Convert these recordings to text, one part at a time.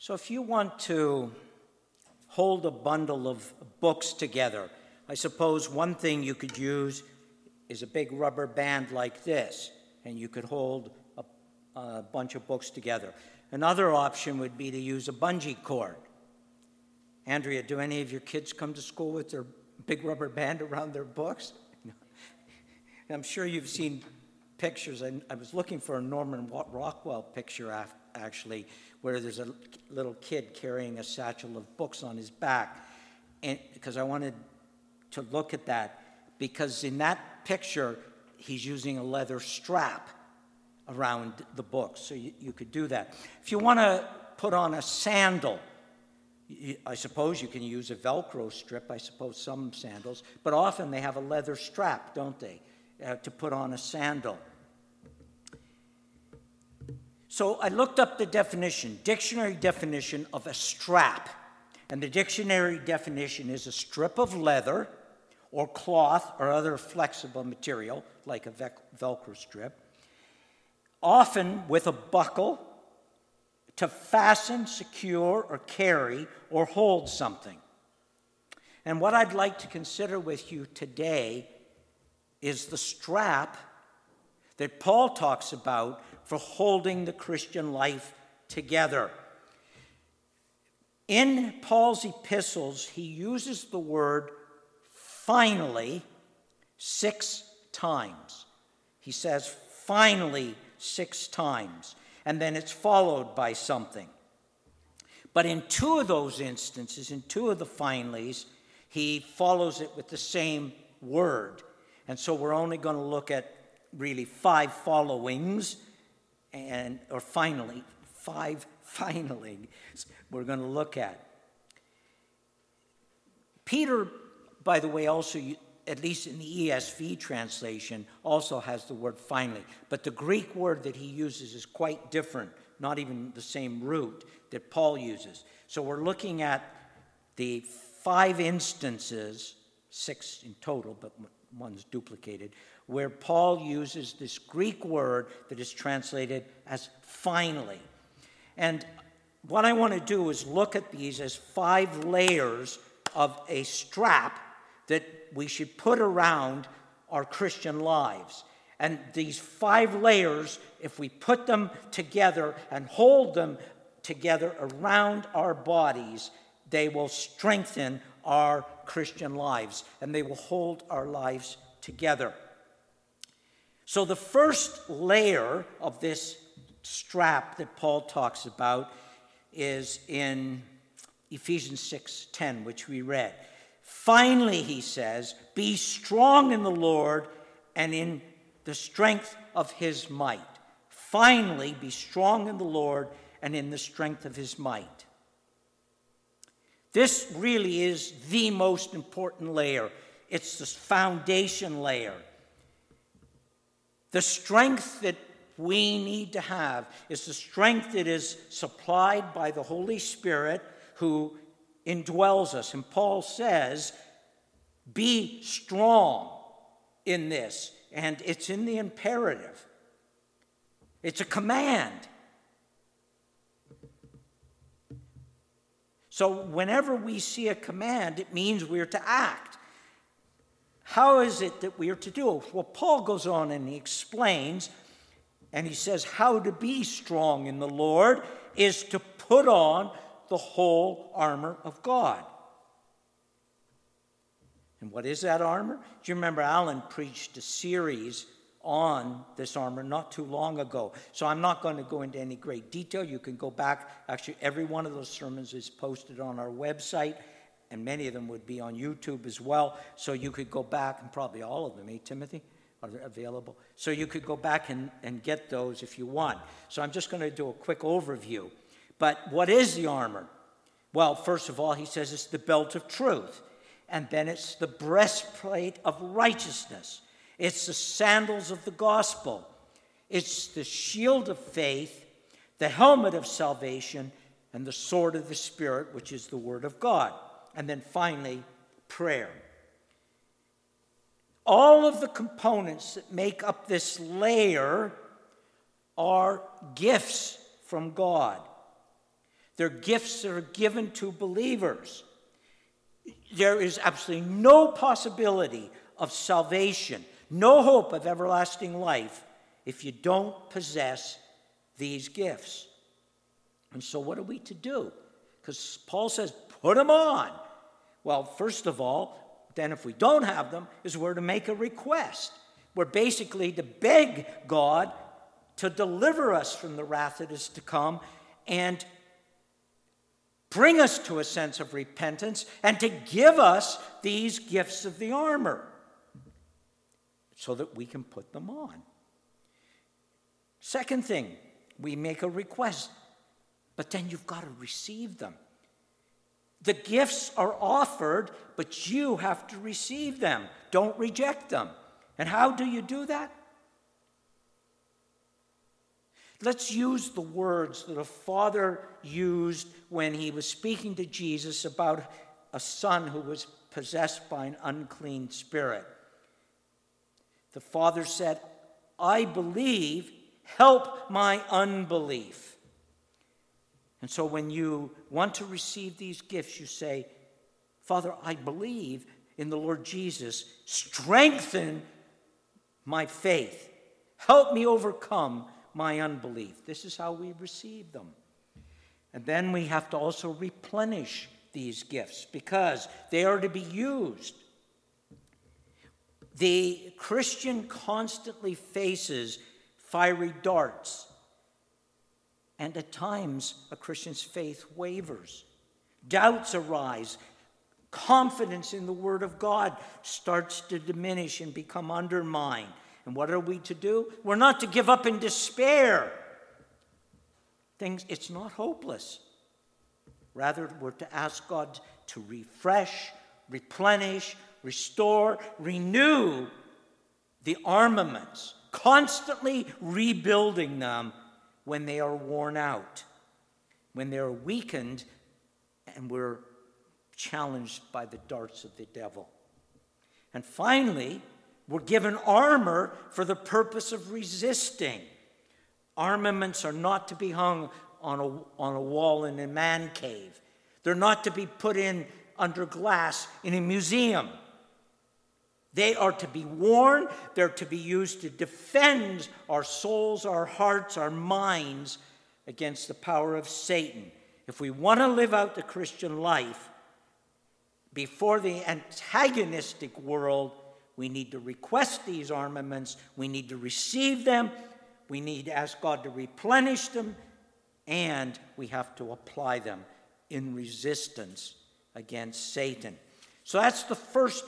So if you want to hold a bundle of books together, I suppose one thing you could use is a big rubber band like this, and you could hold a bunch of books together. Another option would be to use a bungee cord. Andrea, do any of your kids come to school with their big rubber band around their books? No. I'm sure you've seen pictures. I was looking for a Norman Rockwell picture, actually, where there's a little kid carrying a satchel of books on his back. And because I wanted to look at that, because in that picture, he's using a leather strap around the books, so you could do that. If you want to put on a sandal, I suppose you can use a Velcro strip, I suppose some sandals, but often they have a leather strap, don't they, to put on a sandal. So I looked up the dictionary definition of a strap, and the dictionary definition is a strip of leather or cloth or other flexible material, like a Velcro strip, often with a buckle to fasten, secure, or carry, or hold something. And what I'd like to consider with you today is the strap that Paul talks about for holding the Christian life together. In Paul's epistles, he uses the word finally 6 times. He says finally 6 times, and then it's followed by something. But in 2 of those instances, in 2 of the finallys, he follows it with the same word. And so we're only going to look at really 5 followings, or finally, 5 finallings we're going to look at. Peter, by the way, also, at least in the ESV translation, also has the word finally. But the Greek word that he uses is quite different, not even the same root that Paul uses. So we're looking at the 5 instances, 6 in total, but one's duplicated, where Paul uses this Greek word that is translated as finally. And what I want to do is look at these as 5 layers of a strap that we should put around our Christian lives. And these 5 layers, if we put them together and hold them together around our bodies, they will strengthen our Christian lives, and they will hold our lives together. So the first layer of this strap that Paul talks about is in Ephesians 6:10, which we read. Finally, he says, be strong in the Lord and in the strength of his might. Finally, be strong in the Lord and in the strength of his might. This really is the most important layer. It's the foundation layer. The strength that we need to have is the strength that is supplied by the Holy Spirit who indwells us. And Paul says, be strong in this. And it's in the imperative. It's a command. So whenever we see a command, it means we're to act. How is it that we are to do it? Well, Paul goes on and he explains, and he says how to be strong in the Lord is to put on the whole armor of God. And what is that armor? Do you remember Alan preached a series on this armor not too long ago? So I'm not going to go into any great detail. You can go back. Actually, every one of those sermons is posted on our website, and many of them would be on YouTube as well. So you could go back, and probably all of them, Timothy, are available. So you could go back and get those if you want. So I'm just going to do a quick overview. But what is the armor? Well, first of all, he says it's the belt of truth. And then it's the breastplate of righteousness. It's the sandals of the gospel. It's the shield of faith, the helmet of salvation, and the sword of the Spirit, which is the word of God. And then finally, prayer. All of the components that make up this layer are gifts from God. They're gifts that are given to believers. There is absolutely no possibility of salvation, no hope of everlasting life if you don't possess these gifts. And so what are we to do? Because Paul says, put them on. Well, first of all, then if we don't have them, is we're to make a request. We're basically to beg God to deliver us from the wrath that is to come and bring us to a sense of repentance and to give us these gifts of the armor so that we can put them on. Second thing, we make a request, but then you've got to receive them. The gifts are offered, but you have to receive them. Don't reject them. And how do you do that? Let's use the words that a father used when he was speaking to Jesus about a son who was possessed by an unclean spirit. The father said, I believe, help my unbelief. And so when you want to receive these gifts, you say, Father, I believe in the Lord Jesus. Strengthen my faith. Help me overcome my unbelief. This is how we receive them. And then we have to also replenish these gifts because they are to be used. The Christian constantly faces fiery darts. And at times, a Christian's faith wavers. Doubts arise. Confidence in the Word of God starts to diminish and become undermined. And what are we to do? We're not to give up in despair. It's not hopeless. Rather, we're to ask God to refresh, replenish, restore, renew the armaments, constantly rebuilding them when they are worn out, when they are weakened, and we're challenged by the darts of the devil. And finally, we're given armor for the purpose of resisting. Armaments are not to be hung on a wall in a man cave. They're not to be put in under glass in a museum. They are to be worn. They're to be used to defend our souls, our hearts, our minds against the power of Satan. If we want to live out the Christian life before the antagonistic world, we need to request these armaments. We need to receive them. We need to ask God to replenish them. And we have to apply them in resistance against Satan. So that's the first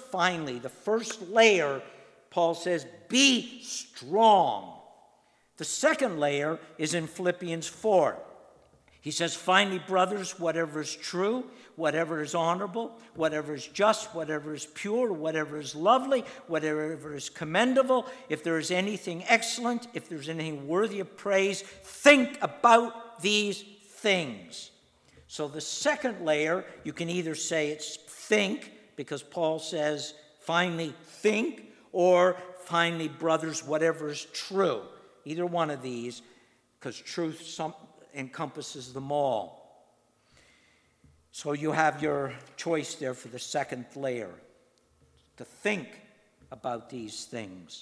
layer. Paul says, be strong. The second layer is in Philippians 4. He says, finally, brothers, whatever is true, whatever is honorable, whatever is just, whatever is pure, whatever is lovely, whatever is commendable, if there is anything excellent, if there's anything worthy of praise, think about these things. So the second layer, you can either say it's think, because Paul says, finally, think, or finally, brothers, whatever is true. Either one of these, because truth encompasses them all. So you have your choice there for the second layer, to think about these things.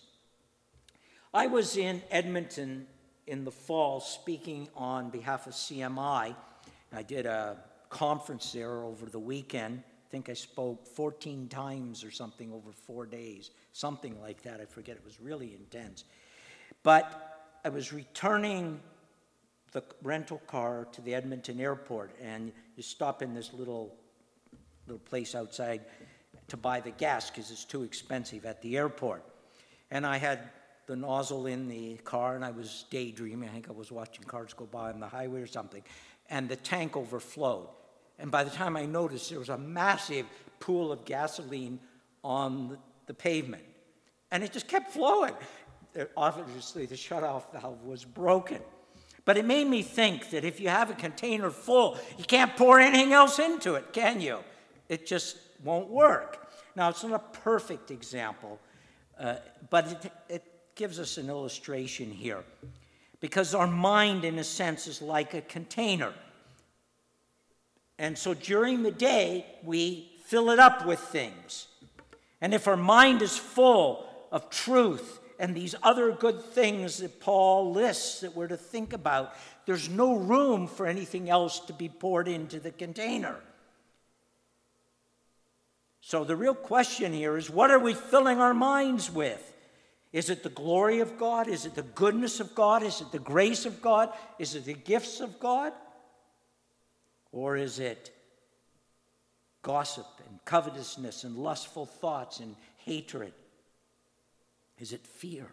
I was in Edmonton in the fall speaking on behalf of CMI. I did a conference there over the weekend. I think I spoke 14 times or something over 4 days, something like that. I forget. It was really intense. But I was returning the rental car to the Edmonton airport, and you stop in this little place outside to buy the gas because it's too expensive at the airport. And I had the nozzle in the car, and I was daydreaming. I think I was watching cars go by on the highway or something, and the tank overflowed. And by the time I noticed, there was a massive pool of gasoline on the pavement. And it just kept flowing. Obviously, the shutoff valve was broken. But it made me think that if you have a container full, you can't pour anything else into it, can you? It just won't work. Now, it's not a perfect example, but it gives us an illustration here. Because our mind, in a sense, is like a container. And so during the day, we fill it up with things. And if our mind is full of truth and these other good things that Paul lists that we're to think about, there's no room for anything else to be poured into the container. So the real question here is, what are we filling our minds with? Is it the glory of God? Is it the goodness of God? Is it the grace of God? Is it the gifts of God? Or is it gossip and covetousness and lustful thoughts and hatred? Is it fear?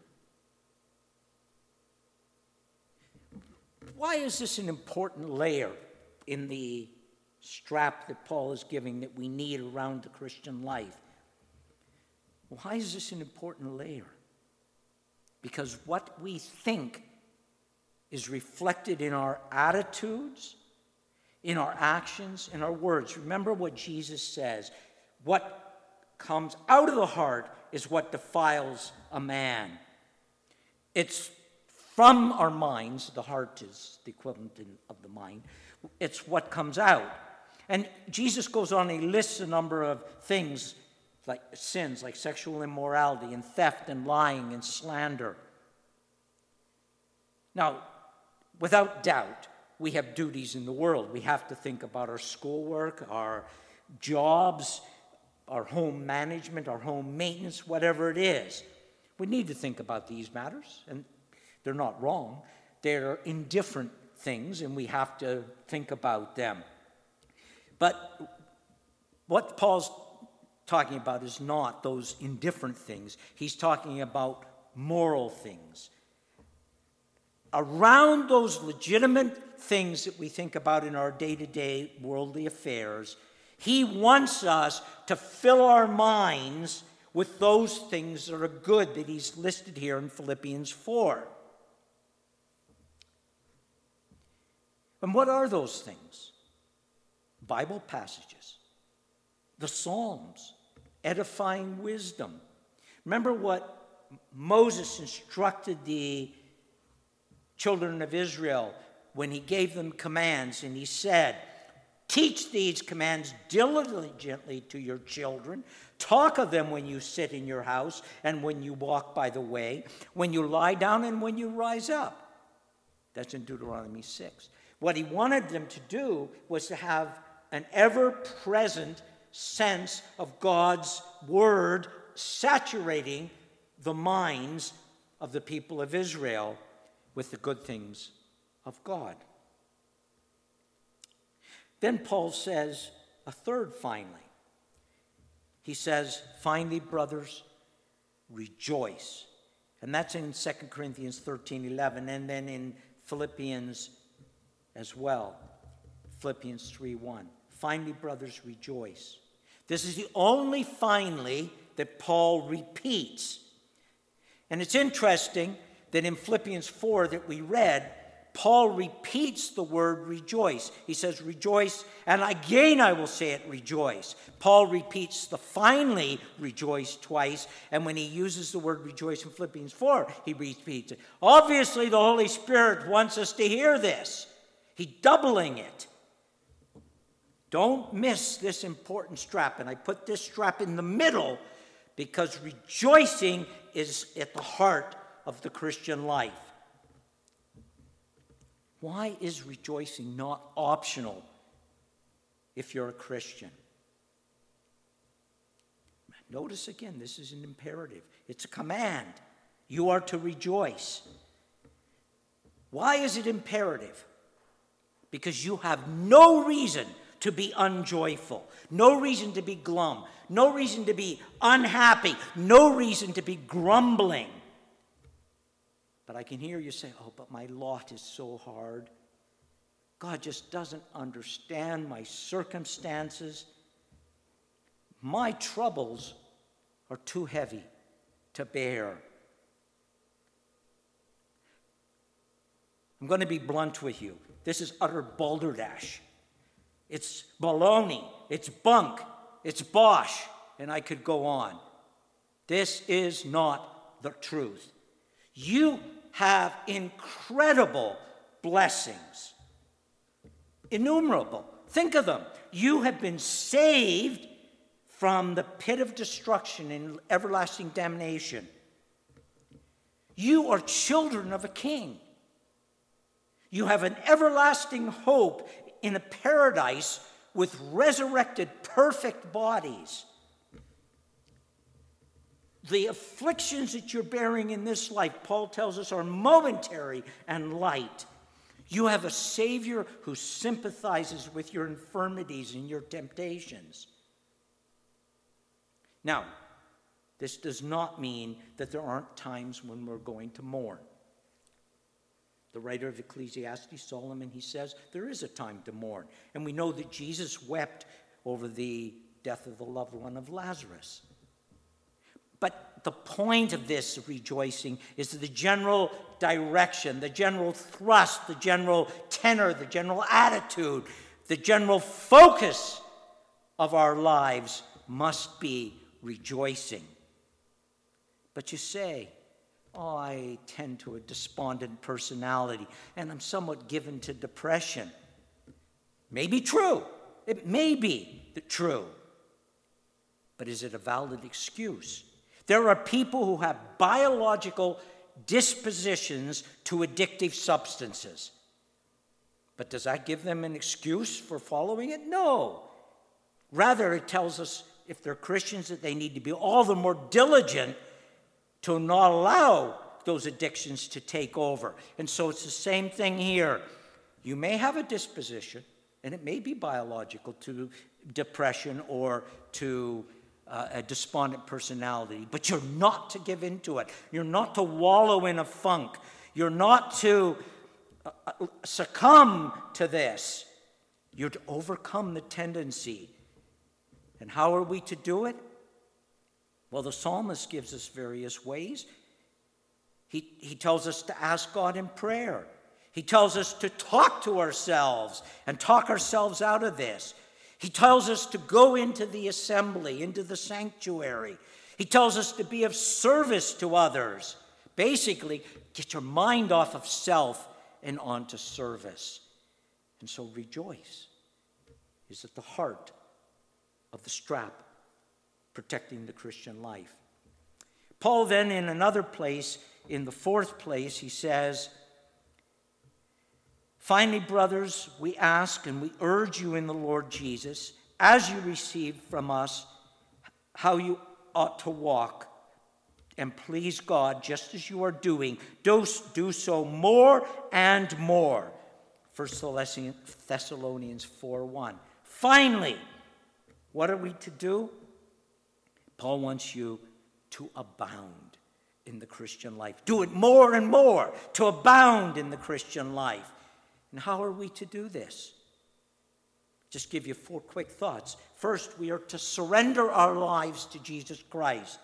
Why is this an important layer in the strap that Paul is giving that we need around the Christian life? Why is this an important layer? Because what we think is reflected in our attitudes, in our actions, in our words. Remember what Jesus says. What comes out of the heart is what defiles a man. It's from our minds. The heart is the equivalent of the mind. It's what comes out. And Jesus goes on, he lists a number of things like sins, like sexual immorality and theft and lying and slander. Now, without doubt, we have duties in the world. We have to think about our schoolwork, our jobs, our home management, our home maintenance, whatever it is. We need to think about these matters, and they're not wrong. They're indifferent things, and we have to think about them. But what Paul's talking about is not those indifferent things. He's talking about moral things. Around those legitimate things that we think about in our day-to-day worldly affairs, he wants us to fill our minds with those things that are good that he's listed here in Philippians 4. And what are those things? Bible passages, the Psalms, edifying wisdom. Remember what Moses instructed the children of Israel when he gave them commands, and he said, teach these commands diligently to your children. Talk of them when you sit in your house and when you walk by the way, when you lie down and when you rise up. That's in Deuteronomy 6. What he wanted them to do was to have an ever-present sense of God's word saturating the minds of the people of Israel with the good things of God. Then Paul says a third finally. He says, finally, brothers, rejoice. And that's in 2 Corinthians 13:11, and then in Philippians as well, Philippians 3:1. Finally, brothers, rejoice. This is the only finally that Paul repeats. And it's interesting that in Philippians 4 that we read, Paul repeats the word rejoice. He says rejoice, and again I will say it, rejoice. Paul repeats the finally rejoice twice, and when he uses the word rejoice in Philippians 4, he repeats it. Obviously, the Holy Spirit wants us to hear this. He's doubling it. Don't miss this important strap, and I put this strap in the middle because rejoicing is at the heart of the Christian life. Why is rejoicing not optional if you're a Christian? Notice again, this is an imperative. It's a command. You are to rejoice. Why is it imperative? Because you have no reason to be unjoyful, no reason to be glum, no reason to be unhappy, no reason to be grumbling. But I can hear you say, oh, but my lot is so hard. God just doesn't understand my circumstances. My troubles are too heavy to bear. I'm going to be blunt with you. This is utter balderdash. It's baloney. It's bunk. It's bosh. And I could go on. This is not the truth. You have incredible blessings, innumerable Think of them. You have been saved from the pit of destruction and everlasting damnation. You are children of a king. You have an everlasting hope in a paradise with resurrected, perfect bodies. The afflictions that you're bearing in this life, Paul tells us, are momentary and light. You have a Savior who sympathizes with your infirmities and your temptations. Now, this does not mean that there aren't times when we're going to mourn. The writer of Ecclesiastes, Solomon, he says, there is a time to mourn. And we know that Jesus wept over the death of the loved one of Lazarus. But the point of this rejoicing is the general direction, the general thrust, the general tenor, the general attitude, the general focus of our lives must be rejoicing. But you say, oh, I tend to a despondent personality, and I'm somewhat given to depression. May be true. It may be true. But is it a valid excuse? There are people who have biological dispositions to addictive substances. But does that give them an excuse for following it? No. Rather, it tells us, if they're Christians, that they need to be all the more diligent to not allow those addictions to take over. And so it's the same thing here. You may have a disposition, and it may be biological, to depression or to a despondent personality, but you're not to give into it. You're not to wallow in a funk. You're not to succumb to this. You're to overcome the tendency. And how are we to do it? Well, the psalmist gives us various ways. He tells us to ask God in prayer. He tells us to talk to ourselves and talk ourselves out of this. He tells us to go into the assembly, into the sanctuary. He tells us to be of service to others. Basically, get your mind off of self and onto service. And so rejoice is at the heart of the strap protecting the Christian life. Paul then, in another place, in the fourth place, he says, finally, brothers, we ask and we urge you in the Lord Jesus, as you received from us, how you ought to walk and please God just as you are doing. Do so more and more. 1 Thessalonians 4:1. Finally, what are we to do? Paul wants you to abound in the Christian life. Do it more and more, to abound in the Christian life. And how are we to do this? Just give you 4 quick thoughts. First, we are to surrender our lives to Jesus Christ.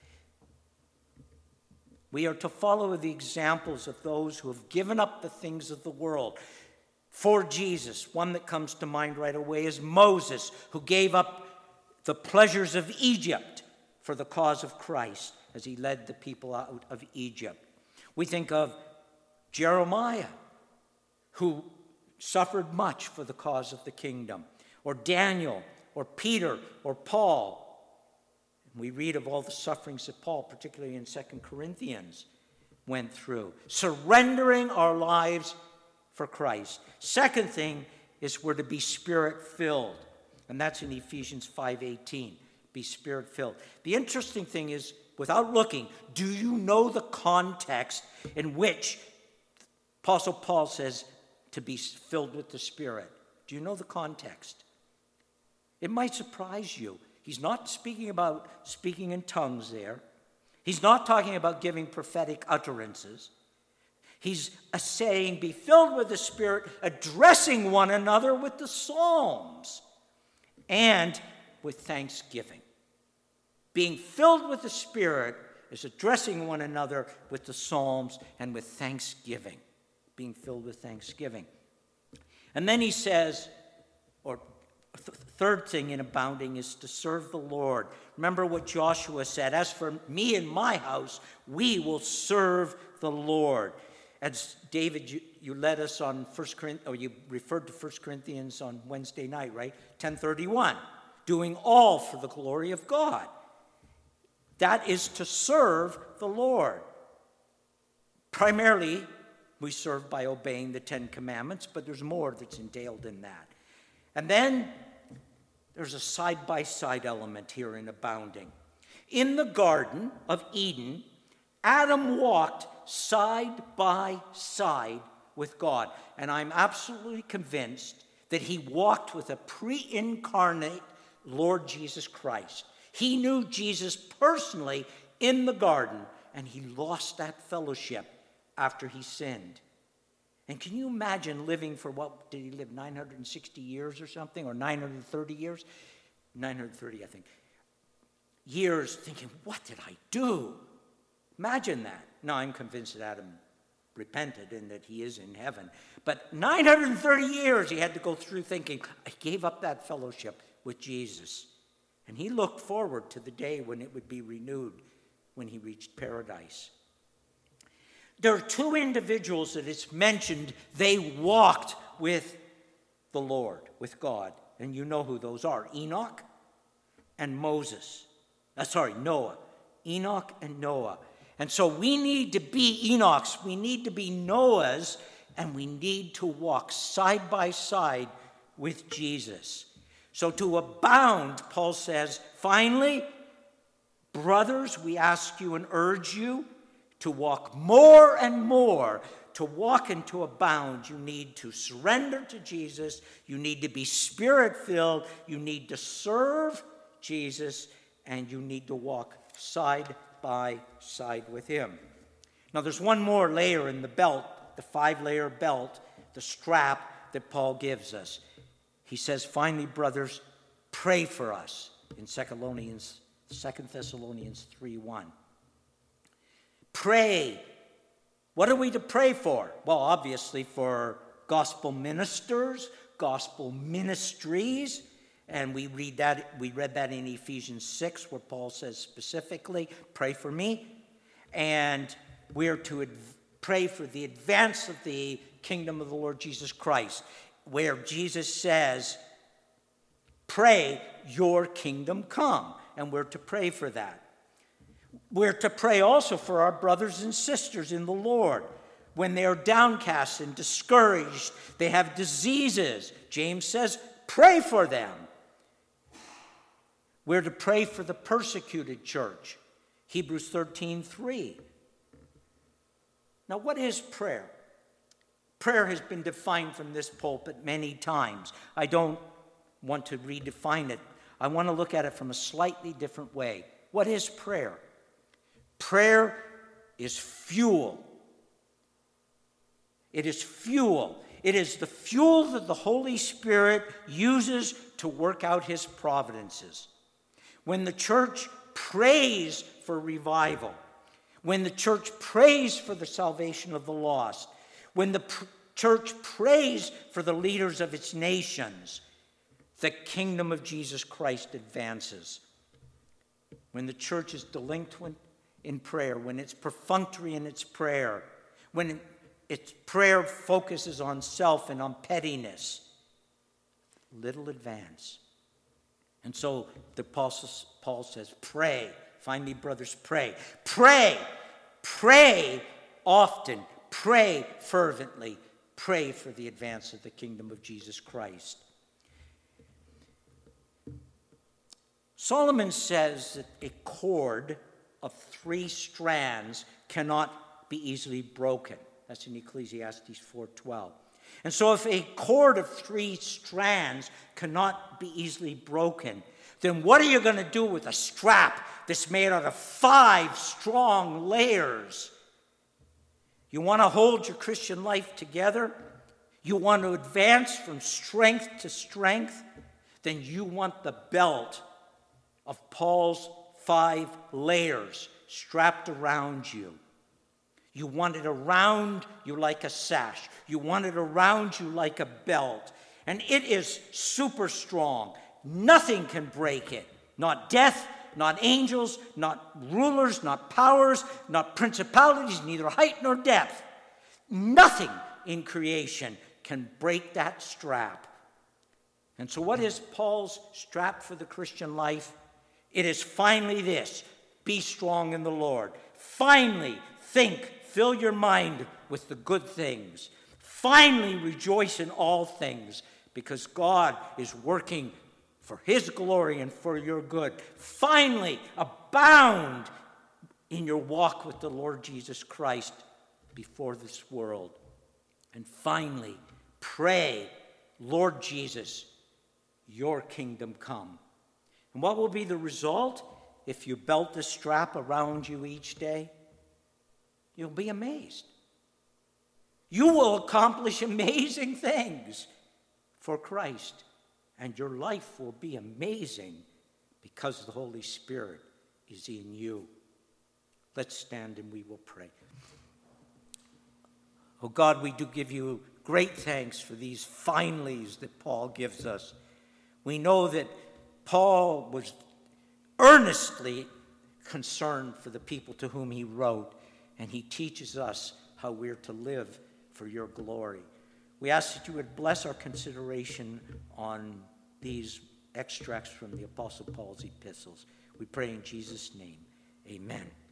We are to follow the examples of those who have given up the things of the world for Jesus. One that comes to mind right away is Moses, who gave up the pleasures of Egypt for the cause of Christ as he led the people out of Egypt. We think of Jeremiah, who suffered much for the cause of the kingdom, or Daniel, or Peter, or Paul. We read of all the sufferings that Paul, particularly in 2 Corinthians, went through. Surrendering our lives for Christ. Second thing is we're to be Spirit-filled. And that's in Ephesians 5:18. Be Spirit-filled. The interesting thing is, without looking, do you know the context in which Apostle Paul says to be filled with the Spirit? Do you know the context? It might surprise you. He's not speaking about speaking in tongues there. He's not talking about giving prophetic utterances. He's saying, be filled with the Spirit, addressing one another with the Psalms and with thanksgiving. Being filled with the Spirit is addressing one another with the Psalms and with thanksgiving. Being filled with thanksgiving. And then he says, or third thing in abounding is to serve the Lord. Remember what Joshua said, as for me and my house, we will serve the Lord. As David, you led us on 1 Corinthians, or you referred to 1 Corinthians on Wednesday night, right? 10:31, doing all for the glory of God. That is to serve the Lord. Primarily, we serve by obeying the 10 Commandments, but there's more that's entailed in that. And then there's a side-by-side element here in abounding. In the Garden of Eden, Adam walked side by side with God. And I'm absolutely convinced that he walked with a pre-incarnate Lord Jesus Christ. He knew Jesus personally in the garden, and he lost that fellowship after he sinned. And can you imagine living for, what did he live, 960 years or something, or 930 years? 930, I think. Years thinking, what did I do? Imagine that. Now, I'm convinced that Adam repented and that he is in heaven. But 930 years he had to go through thinking, I gave up that fellowship with Jesus. And he looked forward to the day when it would be renewed, when he reached paradise. There are two individuals that it's mentioned, they walked with the Lord, with God. And you know who those are, Enoch and Noah. Enoch and Noah. And so we need to be Enochs, we need to be Noahs, and we need to walk side by side with Jesus. So to abound, Paul says, finally, brothers, we ask you and urge you to walk more and more. To walk and to abound, you need to surrender to Jesus. You need to be Spirit-filled. You need to serve Jesus. And you need to walk side by side with him. Now, there's one more layer in the belt, the 5-layer belt, the strap that Paul gives us. He says, finally, brothers, pray for us in 2 Thessalonians 3:1. Pray. What are we to pray for? Well, obviously for gospel ministers, gospel ministries, and we read that in Ephesians 6, where Paul says specifically, pray for me. And we're to pray for the advance of the kingdom of the Lord Jesus Christ, where Jesus says, pray, your kingdom come. And we're to pray for that. We're to pray also for our brothers and sisters in the Lord. When they are downcast and discouraged, they have diseases. James says, pray for them. We're to pray for the persecuted church. Hebrews 13:3. Now, what is prayer? Prayer has been defined from this pulpit many times. I don't want to redefine it. I want to look at it from a slightly different way. What is prayer? Prayer is fuel. It is fuel. It is the fuel that the Holy Spirit uses to work out his providences. When the church prays for revival, when the church prays for the salvation of the lost, when the church prays for the leaders of its nations, the kingdom of Jesus Christ advances. When the church is delinquent in prayer, when it's perfunctory in its prayer, when its prayer focuses on self and on pettiness, little advance. And so Paul says, pray. Finally, brothers, pray. Pray. Pray often. Pray fervently. Pray for the advance of the kingdom of Jesus Christ. Solomon says that a cord of 3 strands cannot be easily broken. That's in Ecclesiastes 4:12. And so if a cord of 3 strands cannot be easily broken, then what are you going to do with a strap that's made out of 5 strong layers? You want to hold your Christian life together? You want to advance from strength to strength? Then you want the belt of Paul's 5 layers strapped around you. You want it around you like a sash. You want it around you like a belt. And it is super strong. Nothing can break it. Not death, not angels, not rulers, not powers, not principalities, neither height nor depth. nothing in creation can break that strap. And so what is Paul's strap for the Christian life? It is finally this: be strong in the Lord. Finally, fill your mind with the good things. Finally, rejoice in all things, because God is working for his glory and for your good. Finally, abound in your walk with the Lord Jesus Christ before this world. And finally, pray, Lord Jesus, your kingdom come. And what will be the result if you belt the strap around you each day? You'll be amazed. You will accomplish amazing things for Christ, and your life will be amazing because the Holy Spirit is in you. Let's stand and we will pray. Oh God, we do give you great thanks for these finallys that Paul gives us. We know that Paul was earnestly concerned for the people to whom he wrote, and he teaches us how we're to live for your glory. We ask that you would bless our consideration on these extracts from the Apostle Paul's epistles. We pray in Jesus' name. Amen.